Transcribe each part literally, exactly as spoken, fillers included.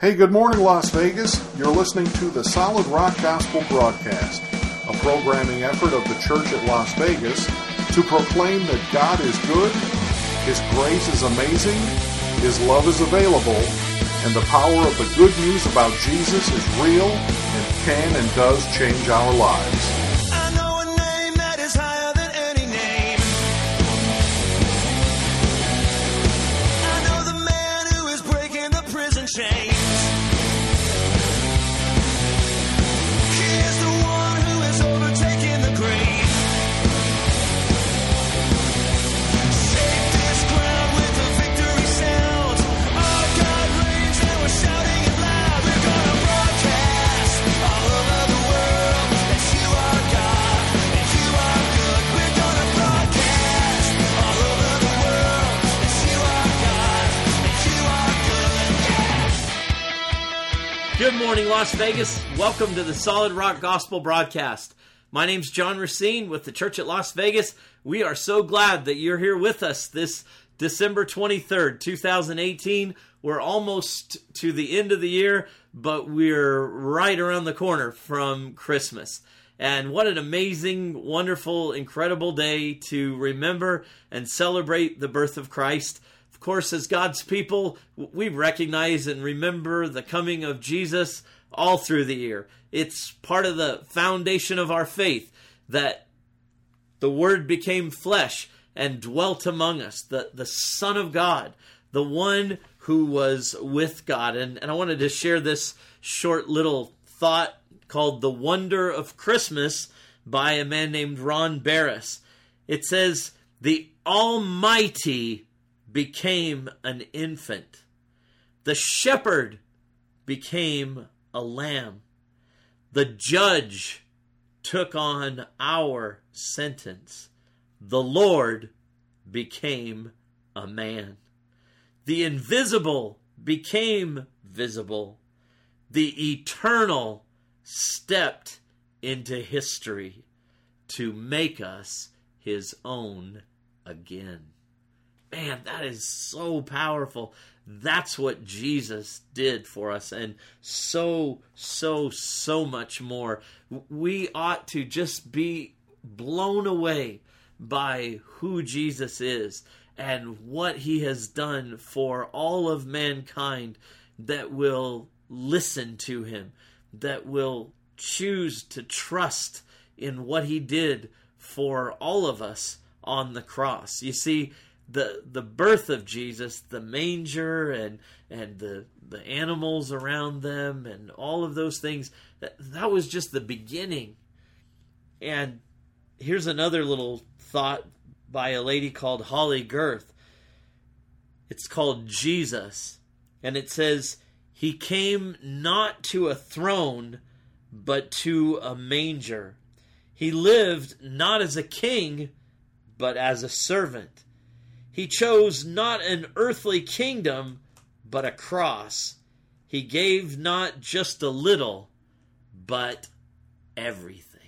Hey, good morning, Las Vegas. You're listening to the Solid Rock Gospel Broadcast, a programming effort of the Church at Las Vegas to proclaim that God is good, His grace is amazing, His love is available, and the power of the good news about Jesus is real and can and does change our lives. I know a name that is higher than any name. I know the man who is breaking the prison chains. He is the one who has overtaken the grave. Shake this ground with the victory sound. Our God reigns and we're shouting it loud. We're gonna broadcast all over the world that you are God and you are good. We're gonna broadcast all over the world that you are God and you are good. Yeah. Good morning, Las Vegas. Welcome to the Solid Rock Gospel Broadcast. My name's John Racine with the Church at Las Vegas. We are so glad that you're here with us this December twenty-third, twenty eighteen. We're almost to the end of the year, but we're right around the corner from Christmas. And what an amazing, wonderful, incredible day to remember and celebrate the birth of Christ. Of course, as God's people, we recognize and remember the coming of Jesus all through the year. It's part of the foundation of our faith that the Word became flesh and dwelt among us, the, the Son of God, the one who was with God. And, and I wanted to share this short little thought called The Wonder of Christmas by a man named Ron Barris. It says, "The Almighty became an infant. The shepherd became a lamb. The judge took on our sentence. The Lord became a man. The invisible became visible. The eternal stepped into history to make us His own again." Man, that is so powerful. That's what Jesus did for us, and so, so, so much more. We ought to just be blown away by who Jesus is and what He has done for all of mankind that will listen to Him, that will choose to trust in what He did for all of us on the cross. You see, The the birth of Jesus, the manger and and the the animals around them and all of those things, that, that was just the beginning. And here's another little thought by a lady called Holly Girth. It's called Jesus. And it says, "He came not to a throne, but to a manger. He lived not as a king, but as a servant. He chose not an earthly kingdom, but a cross. He gave not just a little, but everything."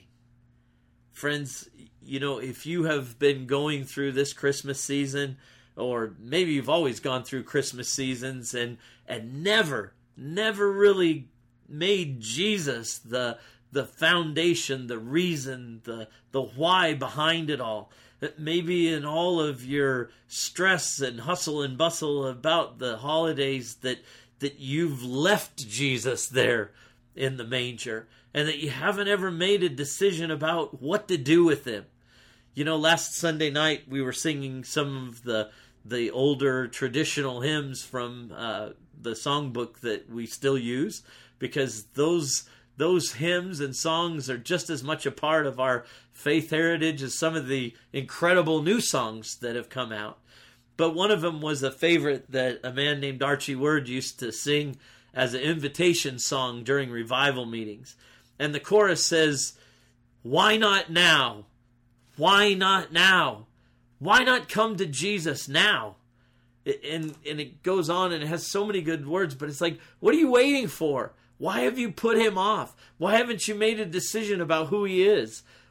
Friends, you know, if you have been going through this Christmas season, or maybe you've always gone through Christmas seasons and and never, never really made Jesus the the foundation, the reason, the the why behind it all. Maybe in all of your stress and hustle and bustle about the holidays that that you've left Jesus there in the manger and that you haven't ever made a decision about what to do with Him. You know, last Sunday night we were singing some of the the older traditional hymns from uh, the songbook that we still use, because those Those hymns and songs are just as much a part of our faith heritage as some of the incredible new songs that have come out. But one of them was a favorite that a man named Archie Word used to sing as an invitation song during revival meetings. And the chorus says, "Why not now? Why not now? Why not come to Jesus now?" And, and it goes on and it has so many good words, but it's like, what are you waiting for? Why have you put Him off? Why haven't you made a decision about who He is?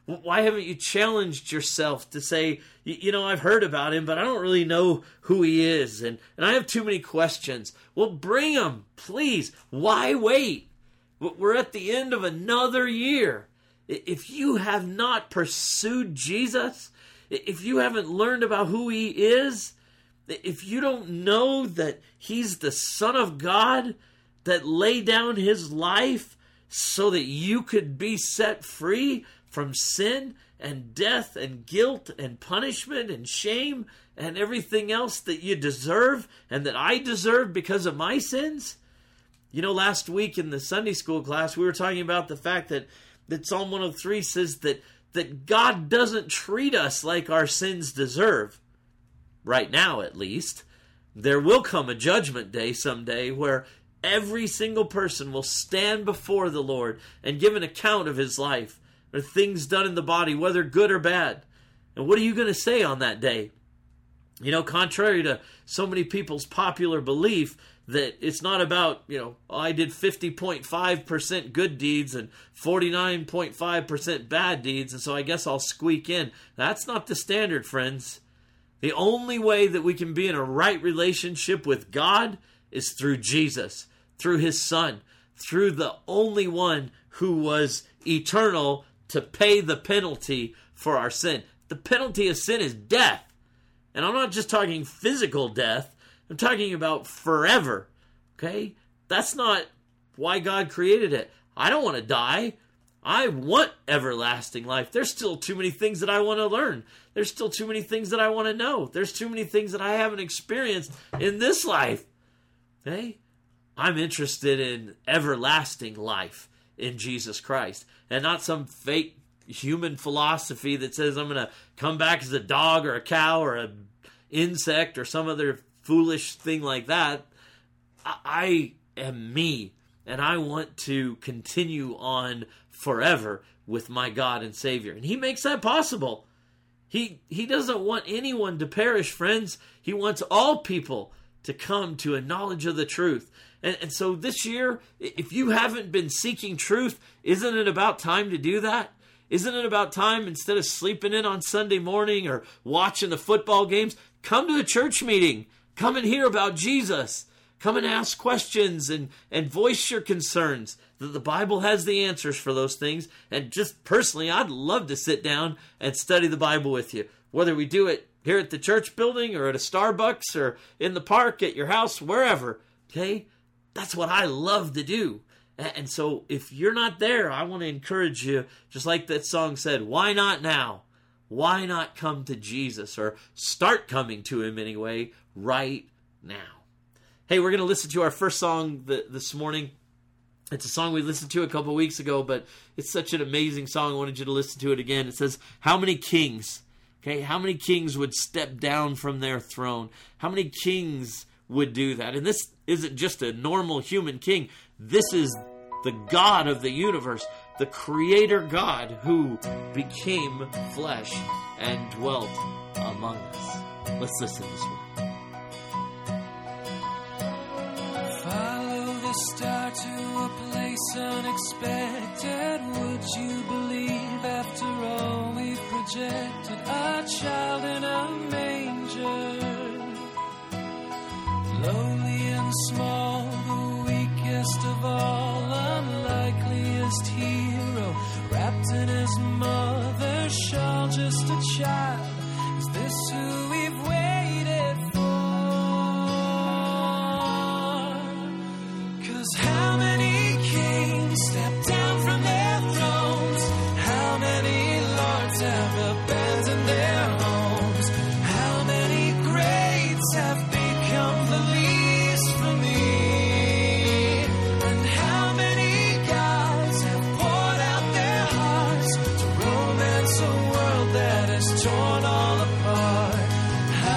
Why haven't you challenged yourself to say, you know, I've heard about him, but I don't really know who he is, and, and I have too many questions. Well, bring him, please. Why wait? We're at the end of another year. If you have not pursued Jesus, if you haven't learned about who he is, if you don't know that he's the Son of God that laid down his life so that you could be set free from sin and death and guilt and punishment and shame and everything else that you deserve and that I deserve because of my sins. You know, last week in the Sunday school class, we were talking about the fact that, that Psalm one oh three says that, that God doesn't treat us like our sins deserve. Right now, at least. There will come a judgment day someday where every single person will stand before the Lord and give an account of his life or things done in the body, whether good or bad. And what are you going to say on that day? You know, contrary to so many people's popular belief that it's not about, you know, oh, I did fifty point five percent good deeds and forty-nine point five percent bad deeds, and so I guess I'll squeak in. That's not the standard, friends. The only way that we can be in a right relationship with God is through Jesus, through his Son, through the only one who was eternal to pay the penalty for our sin. The penalty of sin is death. And I'm not just talking physical death. I'm talking about forever. Okay? That's not why God created it. I don't want to die. I want everlasting life. There's still too many things that I want to learn. There's still too many things that I want to know. There's too many things that I haven't experienced in this life. Okay? I'm interested in everlasting life in Jesus Christ, and not some fake human philosophy that says I'm going to come back as a dog or a cow or an insect or some other foolish thing like that. I am me, and I want to continue on forever with my God and Savior. And he makes that possible. He, he doesn't want anyone to perish, friends. He wants all people to come to a knowledge of the truth. And, and so this year, if you haven't been seeking truth, isn't it about time to do that? Isn't it about time, instead of sleeping in on Sunday morning or watching the football games, come to a church meeting. Come and hear about Jesus. Come and ask questions and, and voice your concerns. The, the Bible has the answers for those things. And just personally, I'd love to sit down and study the Bible with you. Whether we do it here at the church building or at a Starbucks or in the park, at your house, wherever. Okay? That's what I love to do. And so if you're not there, I want to encourage you, just like that song said, why not now? Why not come to Jesus, or start coming to him anyway right now? Hey, we're going to listen to our first song th- this morning. It's a song we listened to a couple weeks ago, but it's such an amazing song. I wanted you to listen to it again. It says, how many kings, okay, how many kings would step down from their throne? How many kings would do that? And this isn't just a normal human king. This is the God of the universe, the Creator God who became flesh and dwelt among us. Let's listen this one. Follow the star to a place unexpected. Would you believe after all we've projected? A child in a manger, lowly and small, the weakest of all, unlikeliest hero, wrapped in his mother's shawl, just a child. Is this who we've waited for? 'Cause how many kings step down from their thrones? How many lords have abandoned their homes? How many greats have become the least for me? And how many gods have poured out their hearts to romance a world that is torn all apart? How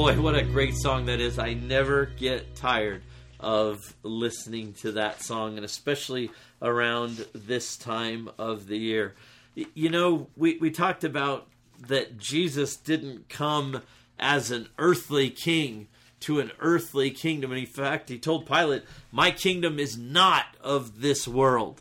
Boy, what a great song that is. I never get tired of listening to that song, and especially around this time of the year. You know, we, we talked about that Jesus didn't come as an earthly king to an earthly kingdom. And in fact, he told Pilate, my kingdom is not of this world.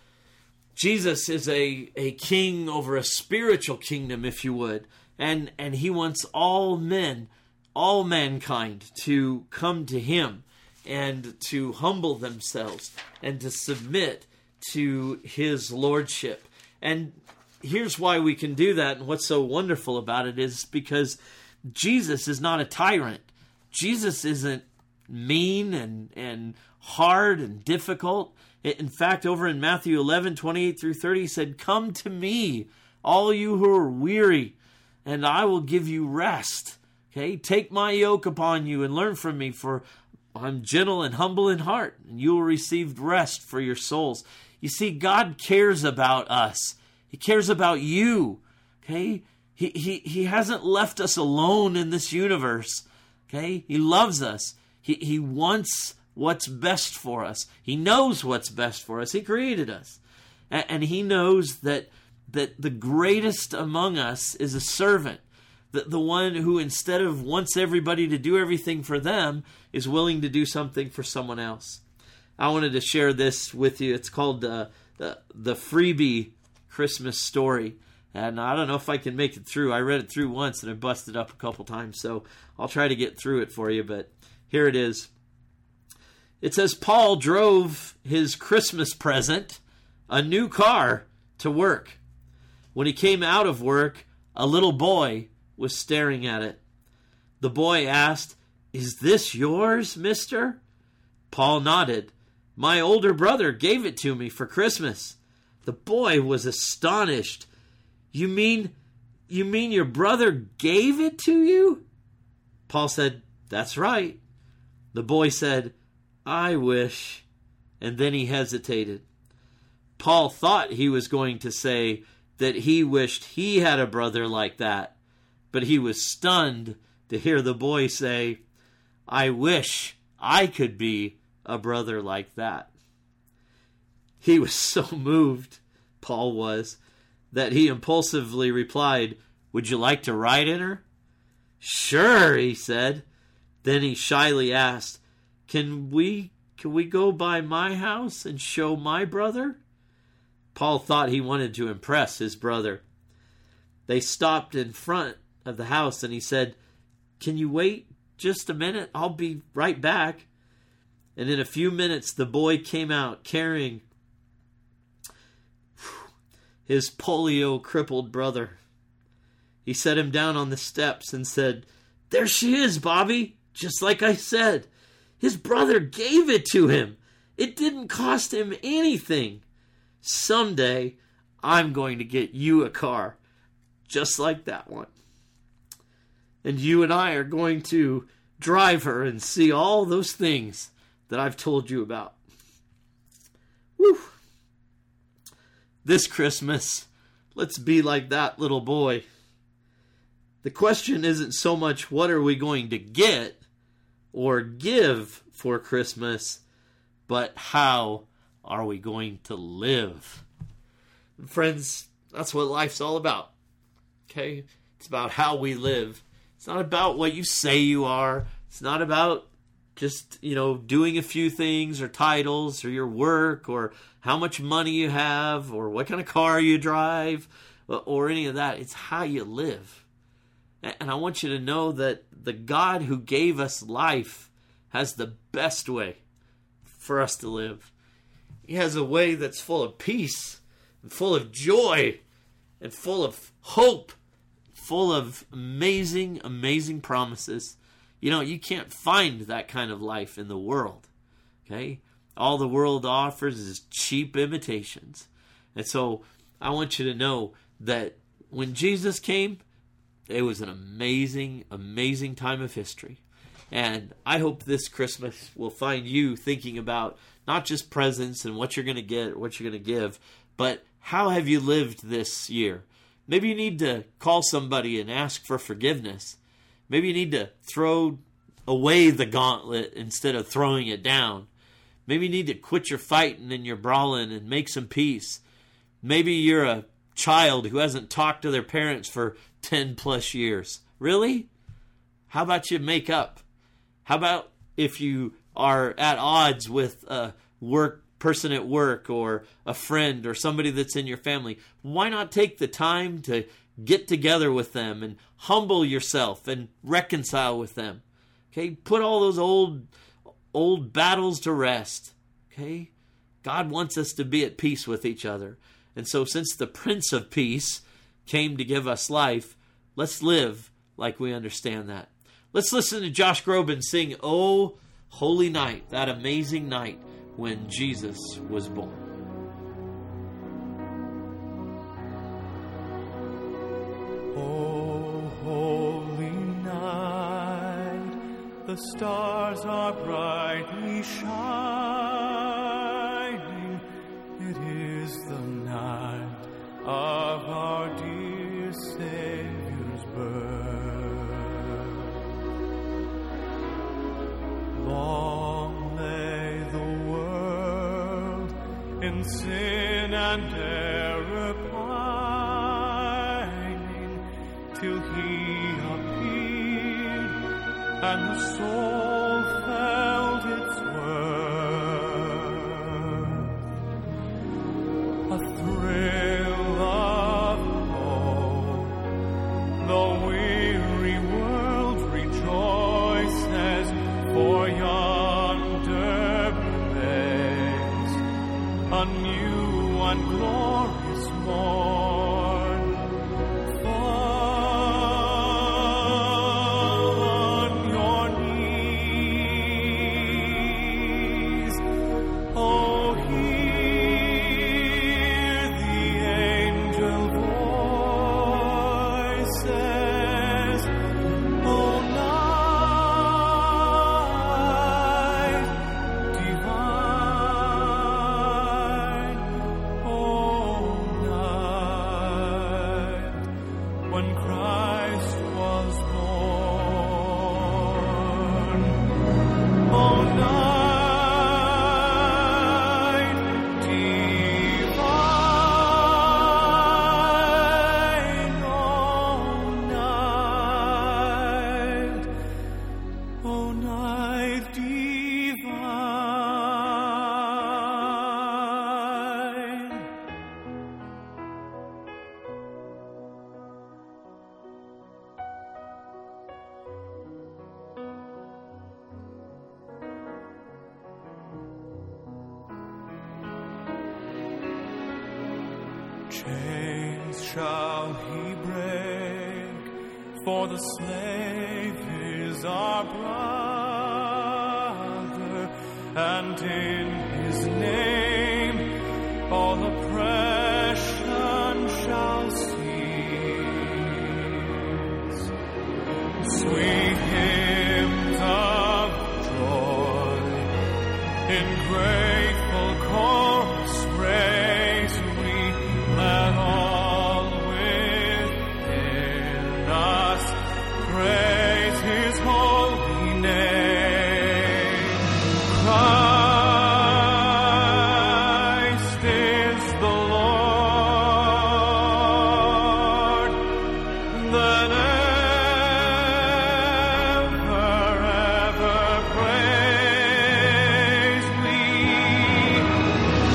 Jesus is a, a king over a spiritual kingdom, if you would. And, and he wants all men, all mankind to come to him and to humble themselves and to submit to his lordship. And here's why we can do that, and what's so wonderful about it is because Jesus is not a tyrant. Jesus isn't mean and, and hard and difficult. In fact, over in Matthew eleven, twenty-eight through thirty, he said, come to me, all you who are weary, and I will give you rest. Okay, take my yoke upon you and learn from me, for I'm gentle and humble in heart, and you will receive rest for your souls. You see, God cares about us. He cares about you. Okay, he, he, he hasn't left us alone in this universe. Okay, he loves us. He, he wants what's best for us. He knows what's best for us. He created us. And, and he knows that, that the greatest among us is a servant. The, the one who, instead of wants everybody to do everything for them, is willing to do something for someone else. I wanted to share this with you. It's called uh, the, the Freebie Christmas Story. And I don't know if I can make it through. I read it through once and I busted up a couple times, so I'll try to get through it for you, but here it is. It says, Paul drove his Christmas present, a new car, to work. When he came out of work, a little boy was staring at it. The boy asked, is this yours, mister? Paul nodded. My older brother gave it to me for Christmas. The boy was astonished. You mean, you mean your brother gave it to you? Paul said, that's right. The boy said, I wish. And then he hesitated. Paul thought he was going to say that he wished he had a brother like that, but he was stunned to hear the boy say, I wish I could be a brother like that. He was so moved, Paul was, that he impulsively replied, would you like to ride in her? Sure, he said. Then he shyly asked, Can we can we go by my house and show my brother? Paul thought he wanted to impress his brother. They stopped in front of the house and he said, can you wait just a minute? I'll be right back. And in a few minutes the boy came out carrying his polio-crippled brother. He set him down on the steps and said, there she is, Bobby, just like I said. His brother gave it to him. It didn't cost him anything. Someday, I'm going to get you a car, just like that one. And you and I are going to drive her and see all those things that I've told you about. Woo! This Christmas, let's be like that little boy. The question isn't so much what are we going to get or give for Christmas, but how are we going to live? And friends, that's what life's all about. Okay? It's about how we live. It's not about what you say you are. It's not about just, you know, doing a few things or titles or your work or how much money you have or what kind of car you drive or any of that. It's how you live. And I want you to know that the God who gave us life has the best way for us to live. He has a way that's full of peace and full of joy and full of hope, full of amazing, amazing promises. You know, you can't find that kind of life in the world, okay? All the world offers is cheap imitations. And so I want you to know that when Jesus came, it was an amazing, amazing time of history. And I hope this Christmas will find you thinking about not just presents and what you're going to get or what you're going to give, but how have you lived this year? Maybe you need to call somebody and ask for forgiveness. Maybe you need to throw away the gauntlet instead of throwing it down. Maybe you need to quit your fighting and your brawling and make some peace. Maybe you're a child who hasn't talked to their parents for ten plus years. Really? How about you make up? How about if you are at odds with a work person at work or a friend or somebody that's in your family? Why not take the time to get together with them and humble yourself and reconcile with them? Okay, put all those old old battles to rest. Okay? God wants us to be at peace with each other. And so since the Prince of Peace came to give us life, let's live like we understand that. Let's listen to Josh Groban sing "Oh, Holy Night," that amazing night when Jesus was born. Oh, holy night, the stars are brightly shining. It is the night of our dear Savior's birth. Long lay the world in sin and error pining, till He appeared and the soul felt its worth. A thrill of hope, the weary world rejoices, for yonder breaks a new and glorious morn. Fall on your knees, oh, hear the angel voices, oh, night divine, oh, night when Christ was born, oh, night divine, oh, night, oh, night divine. Chains shall He break, for the slave is our brother, and in His name all oppression shall cease. Sweet hymns of joy in grateful chorus raise we, let all within us praise His holy name. Christ is the Lord. Then ever, ever praise we.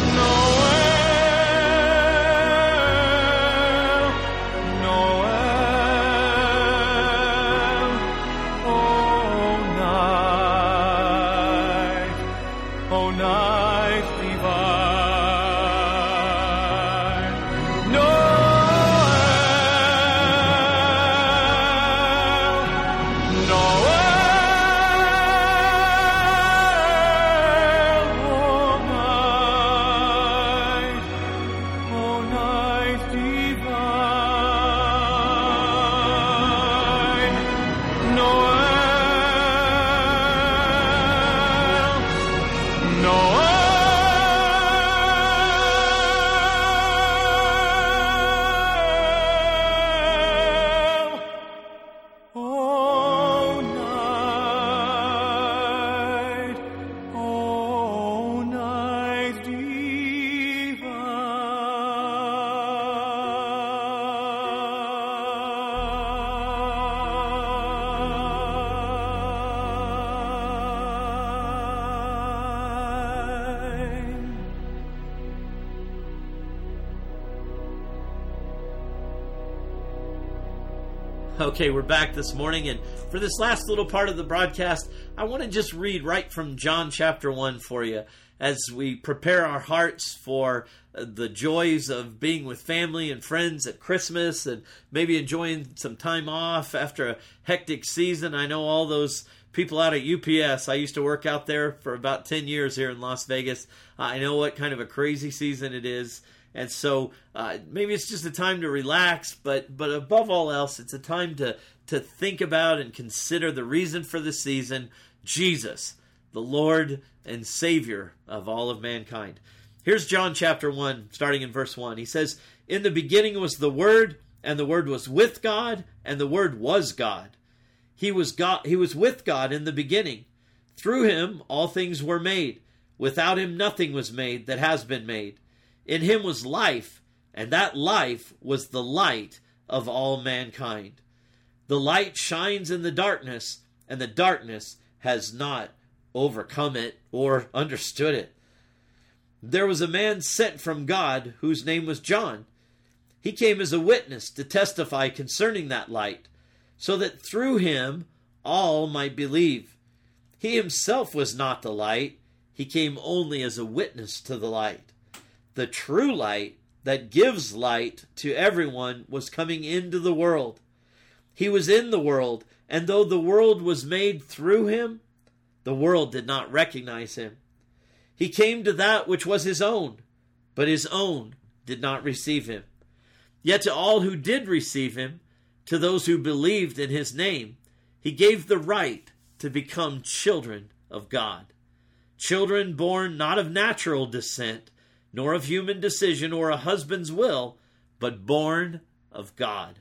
Okay, we're back this morning, and for this last little part of the broadcast, I want to just read right from John chapter one for you as we prepare our hearts for the joys of being with family and friends at Christmas and maybe enjoying some time off after a hectic season. I know all those people out at U P S. I used to work out there for about ten years here in Las Vegas. I know what kind of a crazy season it is. And so uh, maybe it's just a time to relax, but but above all else, it's a time to, to think about and consider the reason for the season, Jesus, the Lord and Savior of all of mankind. Here's John chapter one, starting in verse one. He says, "In the beginning was the Word, and the Word was with God, and the Word was God. He was God. He was with God in the beginning. Through him all things were made. Without him nothing was made that has been made. In him was life, and that life was the light of all mankind. The light shines in the darkness, and the darkness has not overcome it or understood it. There was a man sent from God whose name was John. He came as a witness to testify concerning that light, so that through him all might believe. He himself was not the light. He came only as a witness to the light. The true light that gives light to everyone was coming into the world. He was in the world, and though the world was made through him, the world did not recognize him. He came to that which was his own, but his own did not receive him. Yet to all who did receive him, to those who believed in his name, he gave the right to become children of God. Children born not of natural descent, nor of human decision or a husband's will, but born of God."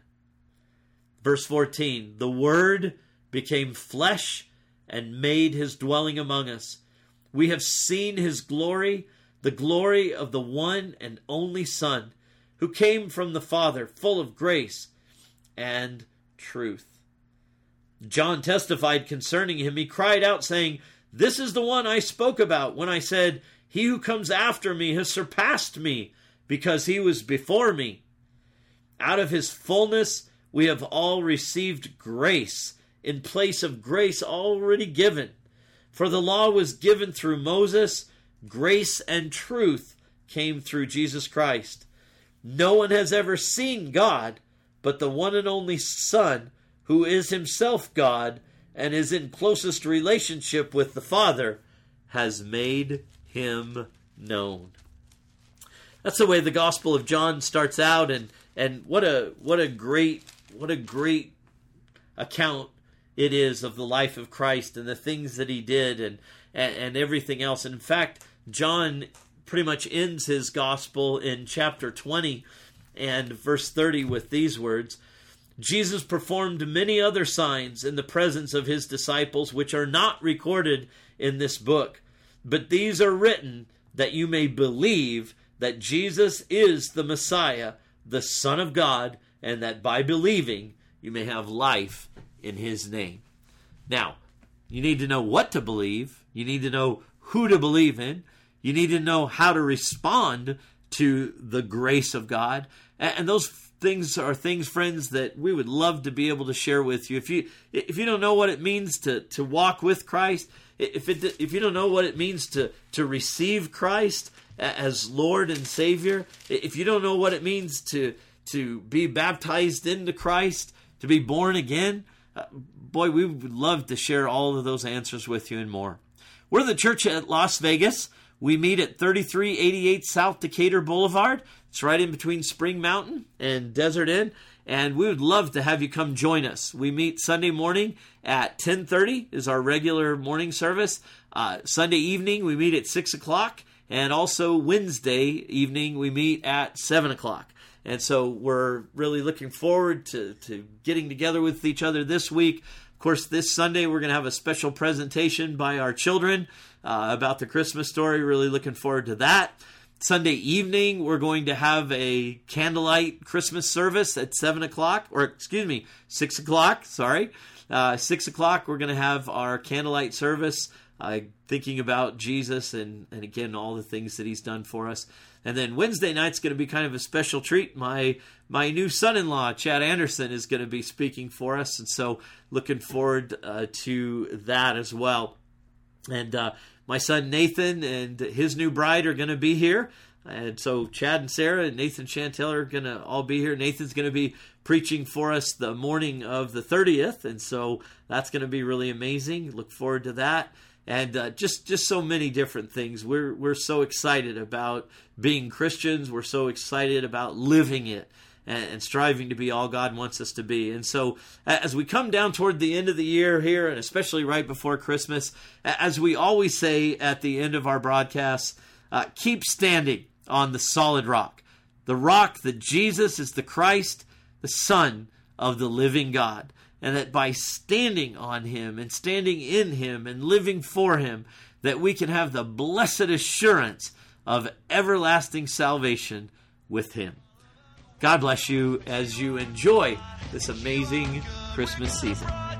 Verse fourteen, "The Word became flesh and made his dwelling among us. We have seen his glory, the glory of the one and only Son, who came from the Father, full of grace and truth." John testified concerning him. He cried out, saying, "This is the one I spoke about when I said, 'He who comes after me has surpassed me, because he was before me.' Out of his fullness we have all received grace in place of grace already given. For the law was given through Moses, grace and truth came through Jesus Christ. No one has ever seen God, but the one and only Son, who is himself God and is in closest relationship with the Father, has made him known." That's the way the Gospel of John starts out, and and what a what a great what a great account it is of the life of Christ and the things that he did and and, and everything else. And in fact, John pretty much ends his gospel in chapter twenty and verse thirty with these words: "Jesus performed many other signs in the presence of his disciples, which are not recorded in this book. But these are written that you may believe that Jesus is the Messiah, the Son of God, and that by believing you may have life in his name." Now, you need to know what to believe. You need to know who to believe in. You need to know how to respond to the grace of God. And those things are things, friends, that we would love to be able to share with you. If you if you don't know what it means to, to walk with Christ, If it, if you don't know what it means to, to receive Christ as Lord and Savior, if you don't know what it means to, to be baptized into Christ, to be born again, uh, boy, we would love to share all of those answers with you and more. We're the church at Las Vegas. We meet at thirty-three eighty-eight South Decatur Boulevard. It's right in between Spring Mountain and Desert Inn. And we would love to have you come join us. We meet Sunday morning at ten thirty is our regular morning service. Uh, Sunday evening we meet at six o'clock. And also Wednesday evening we meet at seven o'clock. And so we're really looking forward to, to getting together with each other this week. Of course, this Sunday we're going to have a special presentation by our children uh, about the Christmas story. Really looking forward to that. Sunday evening, we're going to have a candlelight Christmas service at seven o'clock, or excuse me, six o'clock, sorry. Uh, six o'clock, we're going to have our candlelight service uh, thinking about Jesus and, and again, all the things that he's done for us. And then Wednesday night's going to be kind of a special treat. My my new son-in-law, Chad Anderson, is going to be speaking for us. And so looking forward uh, to that as well. And uh, my son Nathan and his new bride are going to be here. And so Chad and Sarah and Nathan Chantel are going to all be here. Nathan's going to be preaching for us the morning of the thirtieth. And so that's going to be really amazing. Look forward to that. And uh, just just so many different things. We're we're so excited about being Christians. We're so excited about living it and, and striving to be all God wants us to be. And so as we come down toward the end of the year here, and especially right before Christmas, as we always say at the end of our broadcasts, uh, keep standing on the solid rock. The rock that Jesus is the Christ, the Son of the living God. And that by standing on him and standing in him and living for him, that we can have the blessed assurance of everlasting salvation with him. God bless you as you enjoy this amazing Christmas season.